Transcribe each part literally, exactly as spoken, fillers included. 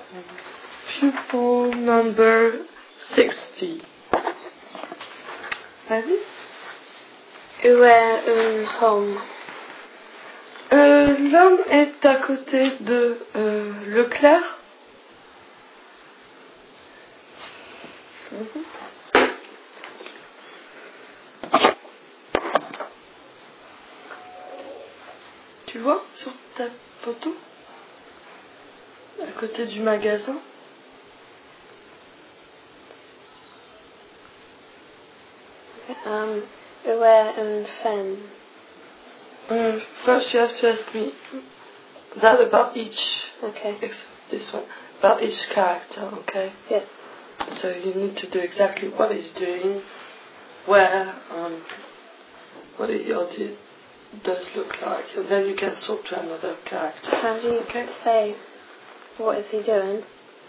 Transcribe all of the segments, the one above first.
Pupil number sixty. Vas-y. Où est un homme? Euh, l'homme est à côté de euh, Leclerc. Mm-hmm. Tu vois sur ta photo? À côté du magasin. Um, où est une femme? Um, first you have to ask me that about each. Okay. This one. About each character, okay? Yeah. So you need to do exactly what he's doing, where, um, what he or did, does look like, and then you can swap to another character. How do you okay? say, what is he doing?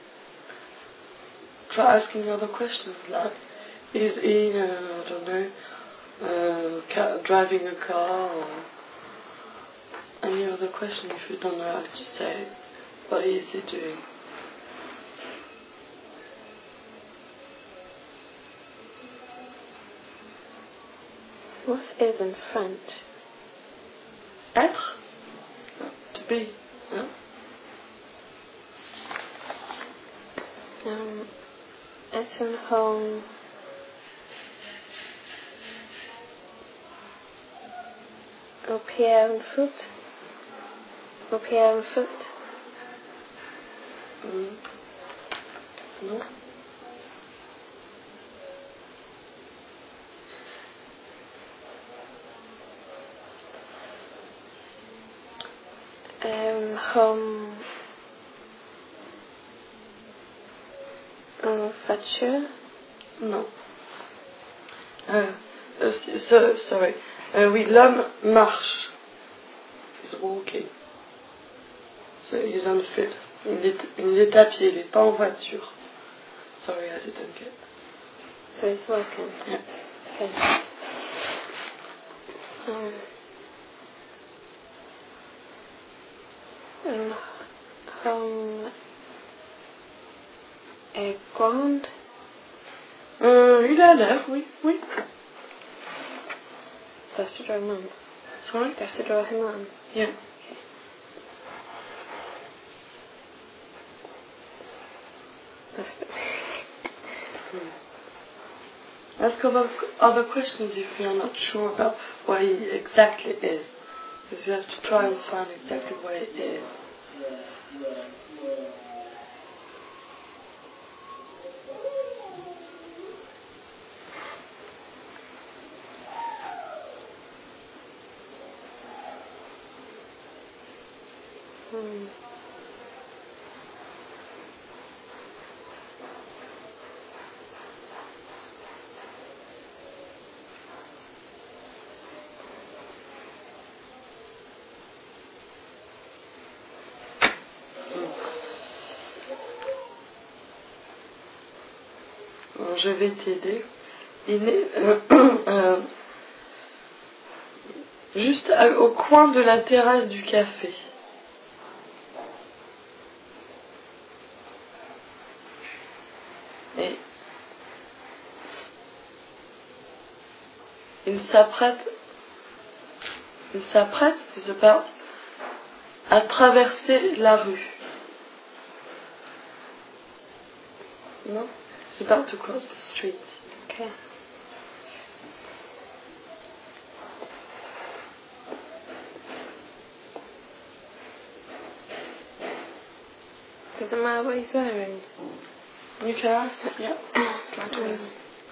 Try asking other questions, like, is he, uh, I don't know, uh, ca- driving a car, or any other question if you don't know how to say it. What is he doing? What is in French? Être? To be. Yeah? Um, est un homme au pied un foot? Au pied un foot? Mm. No? Un homme en voiture? Non. Euh, euh, so, sorry. Euh, oui, l'homme marche. He's walking. So he's on foot. Il est, il est à pied, il n'est pas en voiture. Sorry, I didn't get. So he's walking? Yeah. Okay. Um, un homme est grand? Euh, il a l'air, oui, oui. Do I have to draw him on? Sorry? Do I have to draw him on? Yeah. That's the... Hmm. Ask other, other questions if you're not sure about where he exactly is. Because you have to try and find exactly where he is. Hmm. Alors, je vais t'aider. Il est euh, euh, juste à, au coin de la terrasse du café. Et il s'apprête, il s'apprête, is about, à traverser la rue. Non? He's about to cross the street. Okay. Does it matter what he's wearing? You can ask, yeah. Try to ask.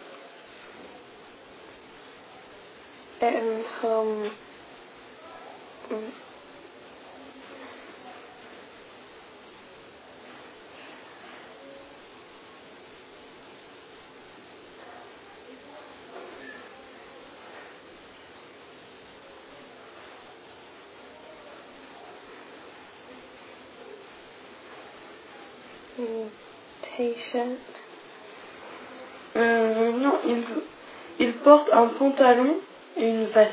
Un homme... Mm. Mm. T-shirt. Euh, non, il, il porte un pantalon et une veste.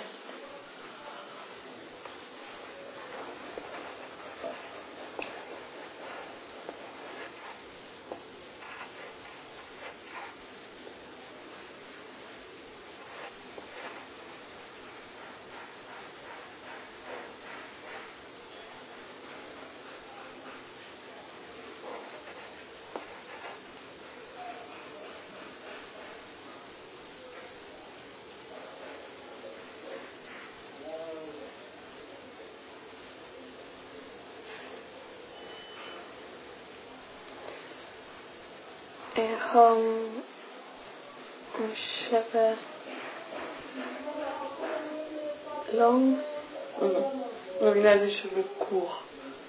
Et homme aux cheveux longs. Mmh. Non, il a les cheveux courts.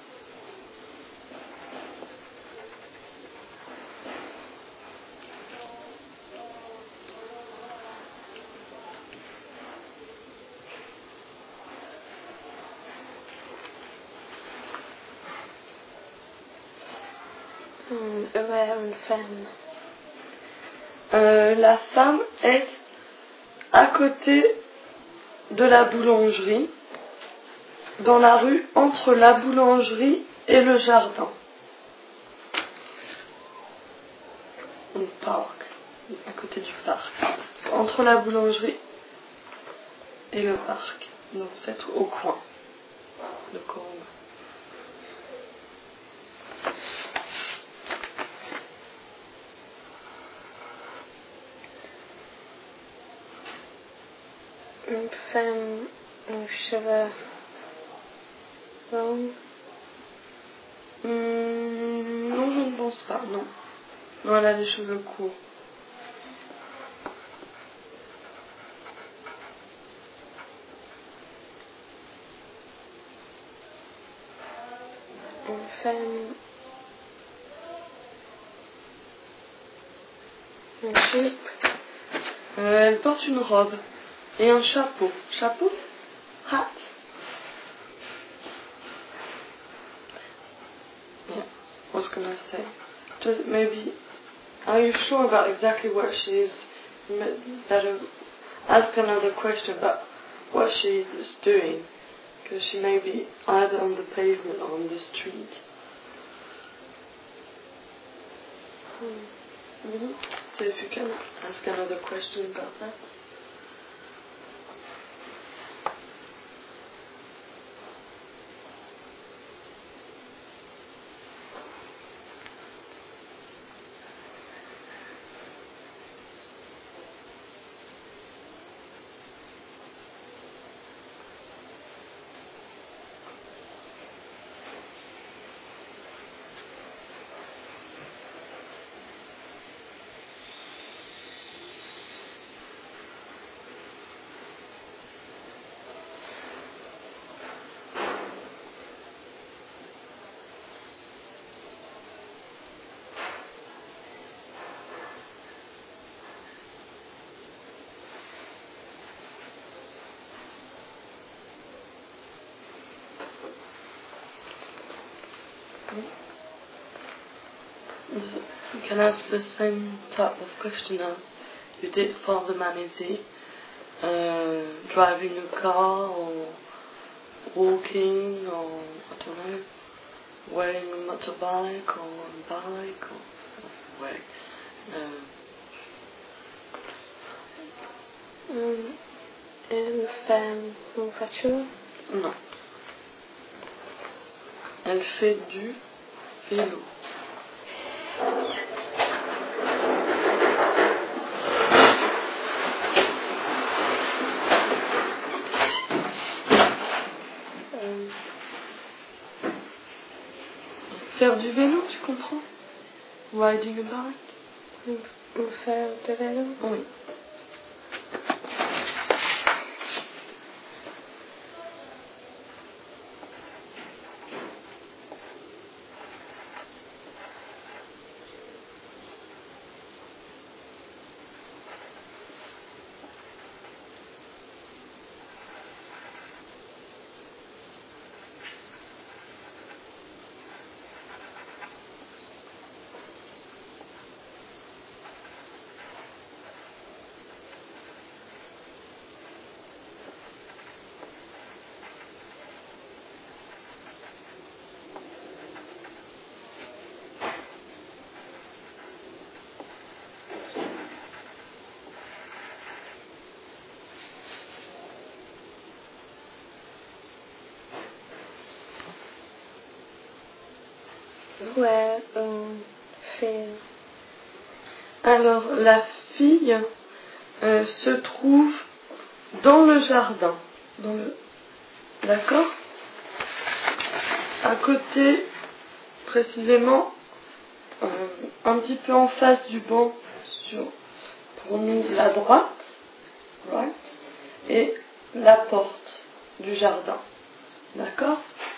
Hum, où est une femme? Euh, la femme est à côté de la boulangerie, dans la rue entre la boulangerie et le jardin. Le parc, à côté du parc. Entre la boulangerie et le parc. Donc c'est au coin. Le coin. Une femme aux cheveux longs. Mmh, non, je ne pense pas, non. Non, elle a les cheveux courts. Une femme. Une jupe. Euh, elle porte une robe et un chapeau. Chapeau? Hat? Yeah, I was gonna say. Just maybe, are you sure about exactly what she's, better ask another question about what she is doing? Because she may be either on the pavement or on the street. Hmm. Mm-hmm. So if you can ask another question about that. You can ask the same type of question as you did for the man. Is he uh, driving a car or walking or, I don't know, wearing a motorbike or a bike or, or wearing, no. Hum, une femme en voiture. Non. Elle fait du vélo. Hum, Faire du vélo, tu comprends? Riding a bike? hum, hum, faire de vélo. Oui. Ouais, une fille. Alors, la fille euh, se trouve dans le jardin. Dans le... D'accord? À côté, précisément, euh, un petit peu en face du banc, sur, pour nous la droite, right, et la porte du jardin. D'accord?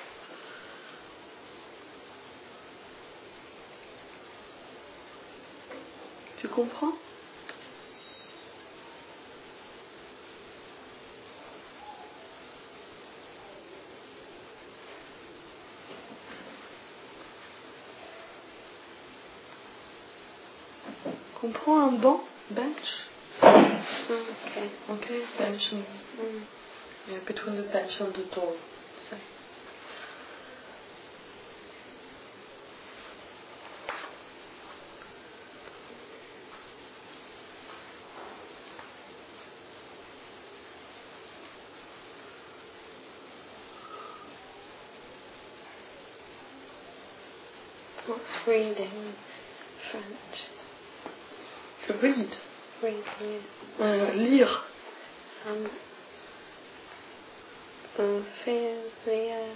Tu comprends? Comprends un banc? Bench? Okay. Okay, bench and, Mm. yeah, between the bench and the door. So. What's reading French? Read. Reading. Euh, lire. Um, um, Ophelia.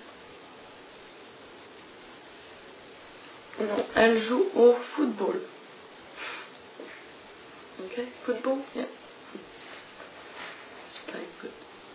Non, elle joue au football. Okay, football? Yeah. Let's play foot.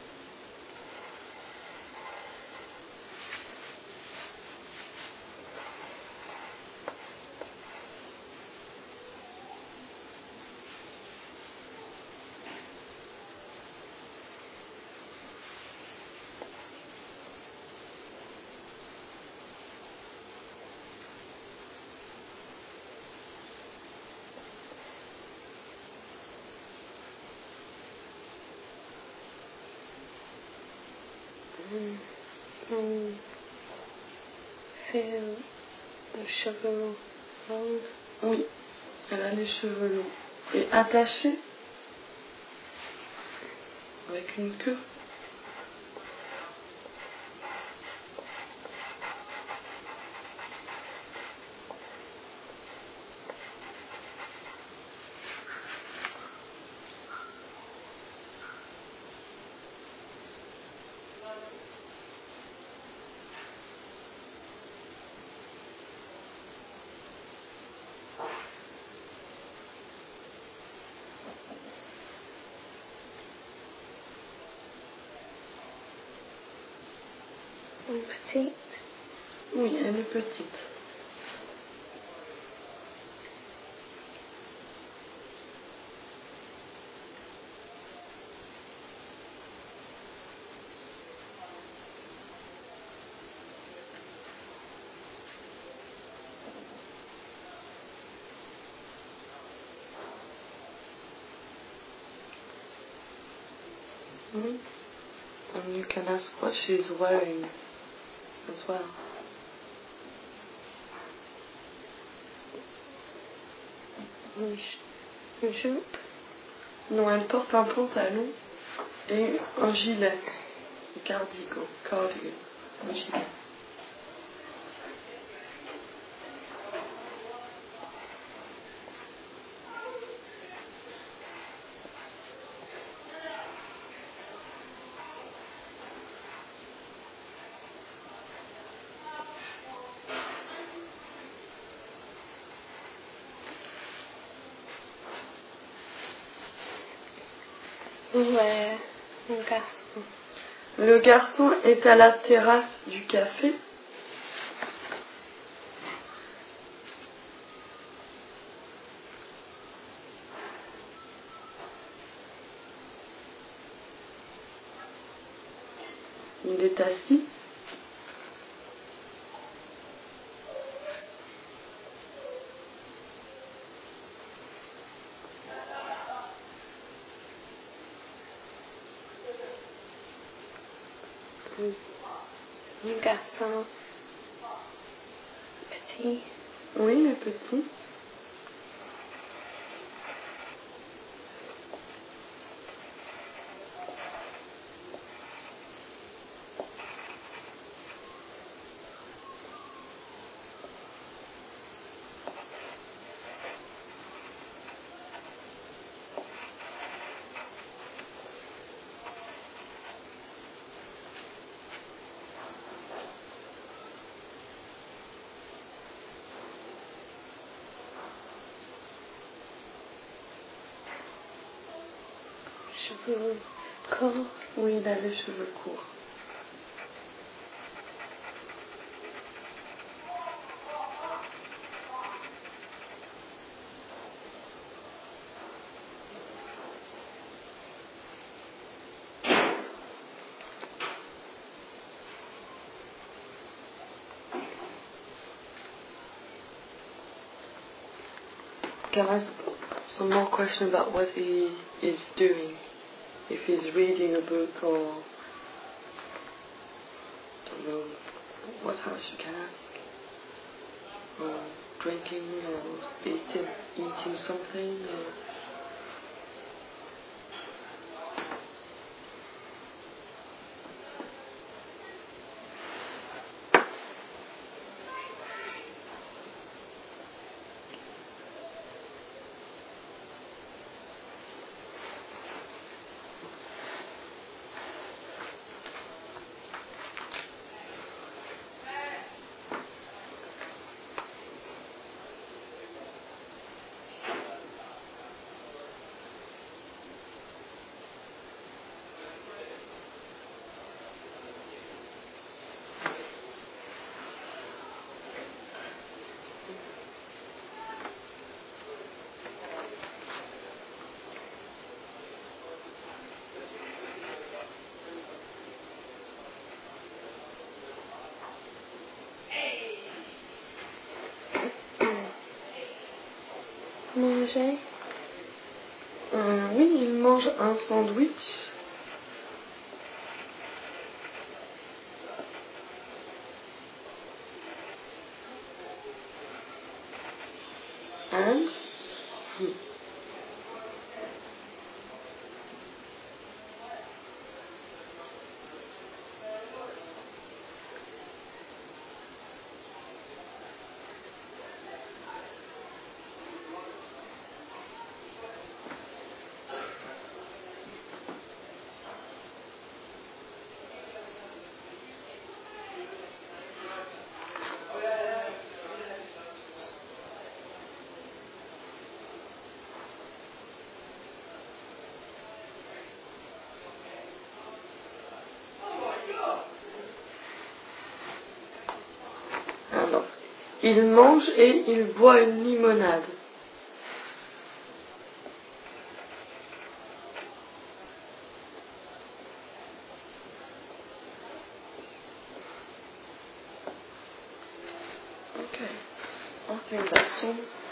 Um, um, feel the cheveux long. Oui, elle a les cheveux longs. Et attachés avec une queue. Um, petite. Oui, elle est petite. Oui. And you can ask what she's wearing as well. Une, ch- une jupe. Non, elle porte un pantalon et un gilet. Un cardigan. Cardigan. Un gilet. Où est mon garçon? Le garçon est à la terrasse du café. Il est assis. Mon garçon petit. Oui, mais petit. cheveux courts. Oui, il a les cheveux courts. Can I ask some more question about what he is doing? If he's reading a book or, don't know, what else you can ask? Or drinking or eating, eating something? Or Manger. Euh, oui, il mange un sandwich. And hmm. Alors, il mange et il boit une limonade. Okay, I think that's all.